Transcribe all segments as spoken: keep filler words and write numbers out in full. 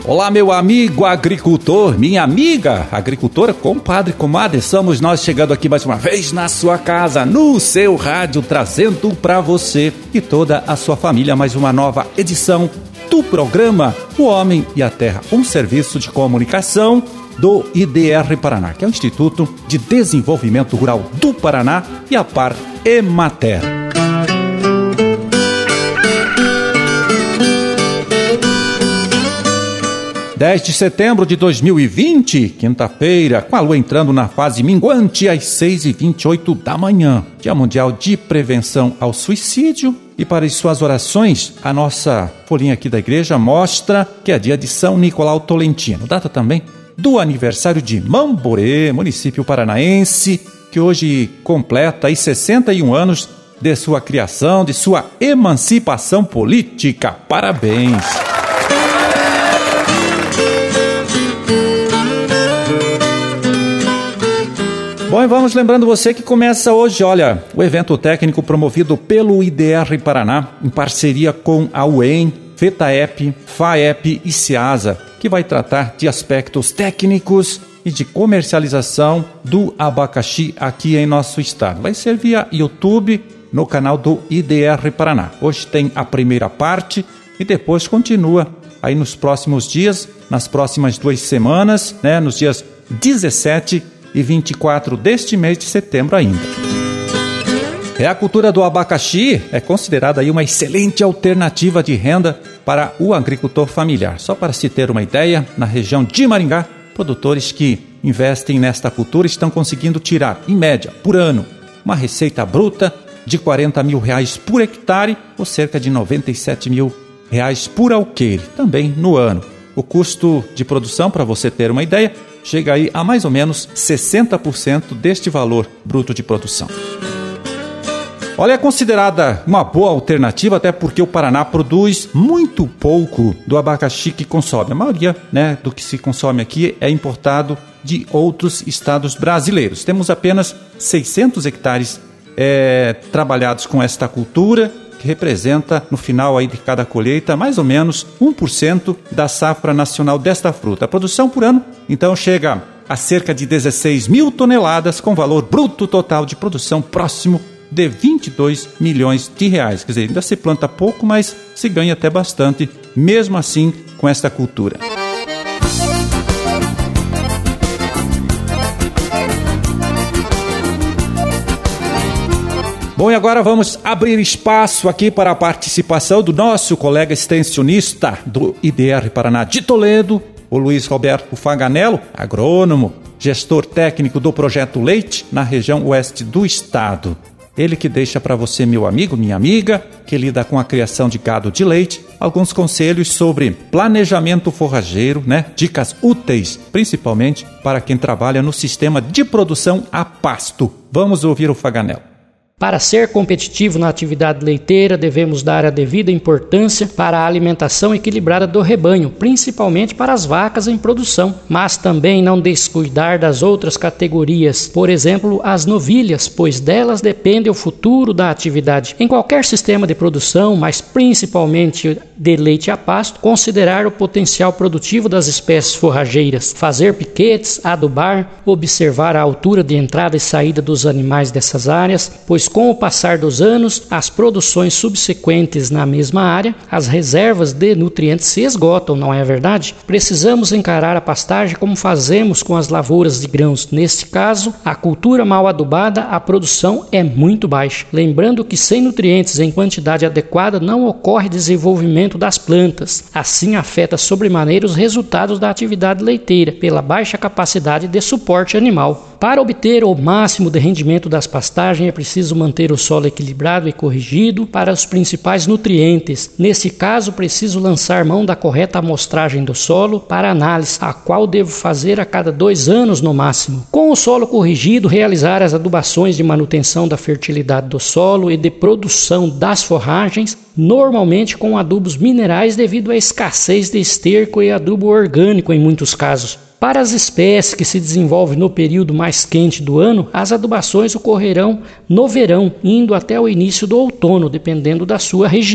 Olá, meu amigo agricultor, minha amiga agricultora, compadre, comadre, somos nós chegando aqui mais uma vez na sua casa, no seu rádio, trazendo para você e toda a sua família mais uma nova edição do programa O Homem e a Terra, um serviço de comunicação do I D R Paraná, que é o Instituto de Desenvolvimento Rural do Paraná, e a Par Emater. dez de setembro de dois mil e vinte, quinta-feira, com a lua entrando na fase minguante às seis e vinte e oito da manhã. Dia Mundial de Prevenção ao Suicídio. E para as suas orações, a nossa folhinha aqui da igreja mostra que é dia de São Nicolau Tolentino. Data também do aniversário de Mamborê, município paranaense, que hoje completa aí sessenta e um anos de sua criação, de sua emancipação política. Parabéns! Bom, e vamos lembrando você que começa hoje, olha, o evento técnico promovido pelo I D R Paraná, em parceria com a U E M, FETAEP, FAEP e CIASA, que vai tratar de aspectos técnicos e de comercialização do abacaxi aqui em nosso estado. Vai ser via YouTube no canal do I D R Paraná. Hoje tem a primeira parte e depois continua aí nos próximos dias, nas próximas duas semanas, né, nos dias dezessete e vinte e quatro deste mês de setembro ainda. É, a cultura do abacaxi é considerada aí uma excelente alternativa de renda para o agricultor familiar. Só para se ter uma ideia, na região de Maringá, produtores que investem nesta cultura estão conseguindo tirar, em média, por ano, uma receita bruta de quarenta mil reais por hectare ou cerca de noventa e sete mil reais por alqueire, também no ano. O custo de produção, para você ter uma ideia, chega aí a mais ou menos sessenta por cento deste valor bruto de produção. Olha, é considerada uma boa alternativa, até porque o Paraná produz muito pouco do abacaxi que consome. A maioria, né, do que se consome aqui é importado de outros estados brasileiros. Temos apenas seiscentos hectares é, trabalhados com esta cultura, que representa, no final aí de cada colheita, mais ou menos um por cento da safra nacional desta fruta. A produção por ano, então, chega a cerca de dezesseis mil toneladas, com valor bruto total de produção próximo de vinte e dois milhões de reais. Quer dizer, ainda se planta pouco, mas se ganha até bastante, mesmo assim, com esta cultura. Bom, e agora vamos abrir espaço aqui para a participação do nosso colega extensionista do I D R Paraná de Toledo, o Luiz Roberto Faganello, agrônomo, gestor técnico do Projeto Leite na região oeste do estado. Ele que deixa para você, meu amigo, minha amiga, que lida com a criação de gado de leite, alguns conselhos sobre planejamento forrageiro, né? Dicas úteis, principalmente para quem trabalha no sistema de produção a pasto. Vamos ouvir o Faganello. Para ser competitivo na atividade leiteira, devemos dar a devida importância para a alimentação equilibrada do rebanho, principalmente para as vacas em produção, mas também não descuidar das outras categorias, por exemplo, as novilhas, pois delas depende o futuro da atividade. Em qualquer sistema de produção, mas principalmente de leite a pasto, considerar o potencial produtivo das espécies forrageiras, fazer piquetes, adubar, observar a altura de entrada e saída dos animais dessas áreas, pois com o passar dos anos, as produções subsequentes na mesma área, as reservas de nutrientes se esgotam, não é verdade? Precisamos encarar a pastagem como fazemos com as lavouras de grãos. Neste caso, a cultura mal adubada, a produção é muito baixa. Lembrando que sem nutrientes em quantidade adequada não ocorre desenvolvimento das plantas. Assim afeta sobremaneira os resultados da atividade leiteira, pela baixa capacidade de suporte animal. Para obter o máximo de rendimento das pastagens, é preciso manter o solo equilibrado e corrigido para os principais nutrientes. Nesse caso, preciso lançar mão da correta amostragem do solo para análise, a qual devo fazer a cada dois anos no máximo. Com o solo corrigido, realizar as adubações de manutenção da fertilidade do solo e de produção das forragens, normalmente com adubos minerais devido à escassez de esterco e adubo orgânico em muitos casos. Para as espécies que se desenvolvem no período mais quente do ano, as adubações ocorrerão no verão, indo até o início do outono, dependendo da sua região.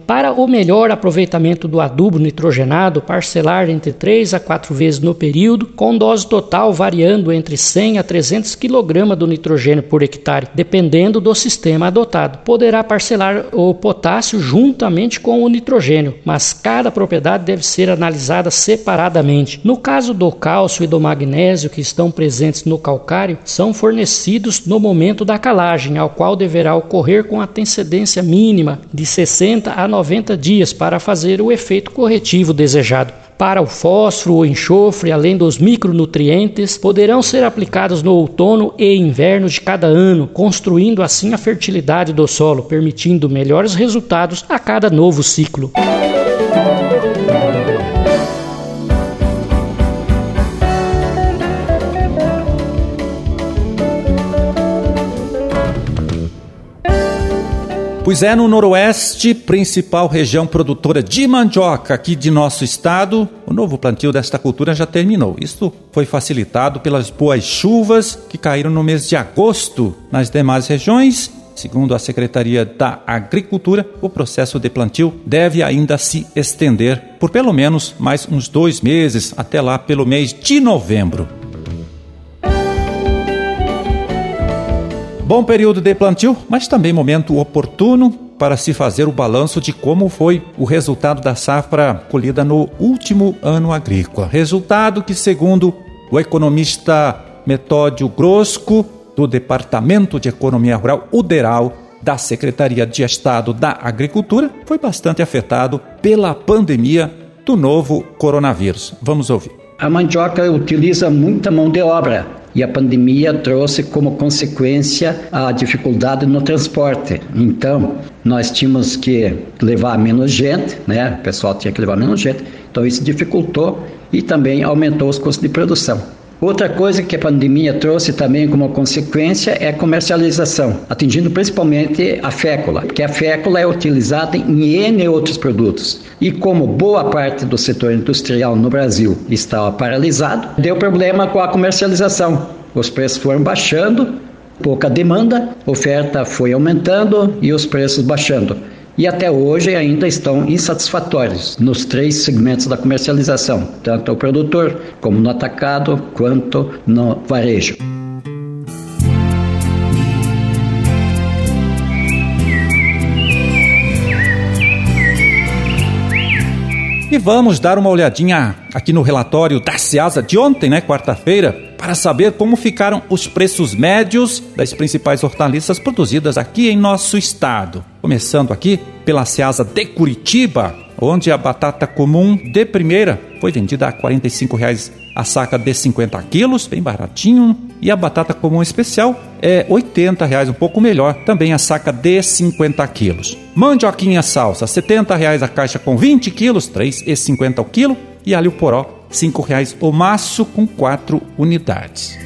Para o melhor aproveitamento do adubo nitrogenado, parcelar entre três a quatro vezes no período, com dose total variando entre cem a trezentos quilogramas do nitrogênio por hectare, dependendo do sistema adotado. Poderá parcelar o potássio juntamente com o nitrogênio, mas cada propriedade deve ser analisada separadamente. No caso do cálcio e do magnésio que estão presentes no calcário, são fornecidos no momento da calagem, ao qual deverá ocorrer com antecedência mínima de sessenta a noventa dias para fazer o efeito corretivo desejado. Para o fósforo, o enxofre, além dos micronutrientes, poderão ser aplicados no outono e inverno de cada ano, construindo assim a fertilidade do solo, permitindo melhores resultados a cada novo ciclo. Pois é, no Noroeste, principal região produtora de mandioca aqui de nosso estado, o novo plantio desta cultura já terminou. Isto foi facilitado pelas boas chuvas que caíram no mês de agosto. Nas demais regiões, segundo a Secretaria da Agricultura, o processo de plantio deve ainda se estender por pelo menos mais uns dois meses, até lá pelo mês de novembro. Bom período de plantio, mas também momento oportuno para se fazer o balanço de como foi o resultado da safra colhida no último ano agrícola. Resultado que, segundo o economista Metódio Grosco, do Departamento de Economia Rural, o DERAL, da Secretaria de Estado da Agricultura, foi bastante afetado pela pandemia do novo coronavírus. Vamos ouvir. A mandioca utiliza muita mão de obra. E a pandemia trouxe como consequência a dificuldade no transporte. Então, nós tínhamos que levar menos gente, né? O pessoal tinha que levar menos gente. Então, isso dificultou e também aumentou os custos de produção. Outra coisa que a pandemia trouxe também como consequência é a comercialização, atingindo principalmente a fécula, porque a fécula é utilizada em N outros produtos. E como boa parte do setor industrial no Brasil estava paralisado, deu problema com a comercialização. Os preços foram baixando, pouca demanda, oferta foi aumentando e os preços baixando. E até hoje ainda estão insatisfatórios nos três segmentos da comercialização, tanto o produtor como no atacado quanto no varejo. E vamos dar uma olhadinha aqui no relatório da Ceasa de ontem, né, quarta-feira, para saber como ficaram os preços médios das principais hortaliças produzidas aqui em nosso estado. Começando aqui pela Ceasa de Curitiba, onde a batata comum de primeira foi vendida a quarenta e cinco reais a saca de cinquenta quilos, bem baratinho. E a batata comum especial é oitenta reais, um pouco melhor, também a saca de cinquenta quilos. Mandioquinha salsa, setenta reais a caixa com vinte quilos, três reais e cinquenta o quilo. E alho poró, cinco reais o maço com quatro unidades.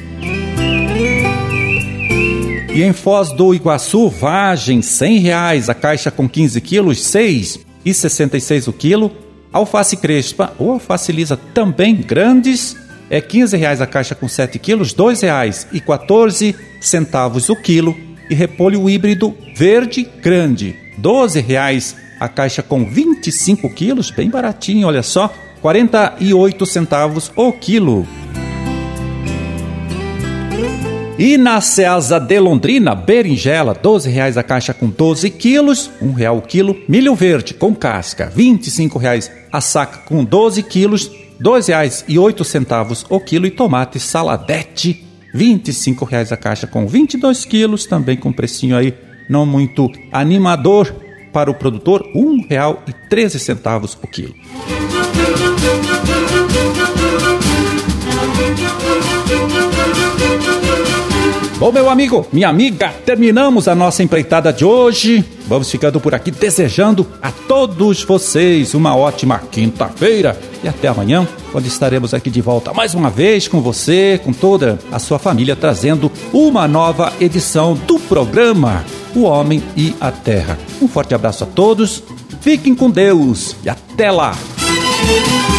E em Foz do Iguaçu, vagem, cem reais a caixa com quinze quilos, seis reais e sessenta e seis o quilo. Alface crespa ou alface lisa também grandes, é quinze reais a caixa com sete quilos, dois reais e quatorze centavos o quilo. E repolho híbrido verde grande, doze reais a caixa com vinte e cinco quilos, bem baratinho, olha só, quarenta e oito centavos o quilo. E na Ceasa de Londrina, berinjela, doze reais a caixa com doze quilos, um real o quilo. Milho verde com casca, vinte e cinco reais a saca com doze quilos, dois reais e oito centavos o quilo. E tomate saladete, vinte e cinco reais a caixa com vinte e dois quilos, também com precinho aí não muito animador para o produtor, um real e treze centavos o quilo. Bom, meu amigo, minha amiga, terminamos a nossa empreitada de hoje. Vamos ficando por aqui desejando a todos vocês uma ótima quinta-feira. E até amanhã, quando estaremos aqui de volta mais uma vez com você, com toda a sua família, trazendo uma nova edição do programa O Homem e a Terra. Um forte abraço a todos, fiquem com Deus e até lá!